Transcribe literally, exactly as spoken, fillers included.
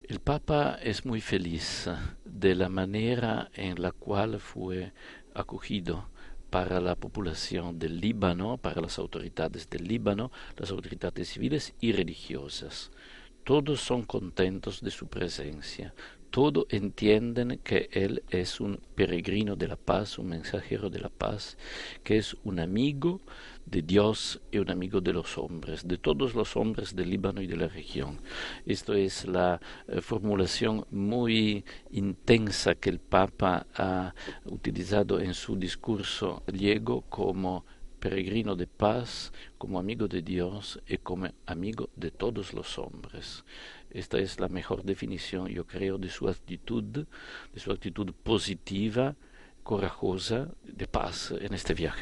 El Papa es muy feliz de la manera en la cual fue acogido para la población del Líbano, para las autoridades del Líbano, las autoridades civiles y religiosas. Todos son contentos de su presencia. Todos entienden que Él es un peregrino de la paz, un mensajero de la paz, que es un amigo de Dios y un amigo de los hombres, de todos los hombres del Líbano y de la región. Esto es la eh, formulación muy intensa que el Papa ha utilizado en su discurso griego como peregrino de paz, como amigo de Dios y como amigo de todos los hombres. Esta es la mejor definición, yo creo, de su actitud, de su actitud positiva, corajosa, de paz en este viaje.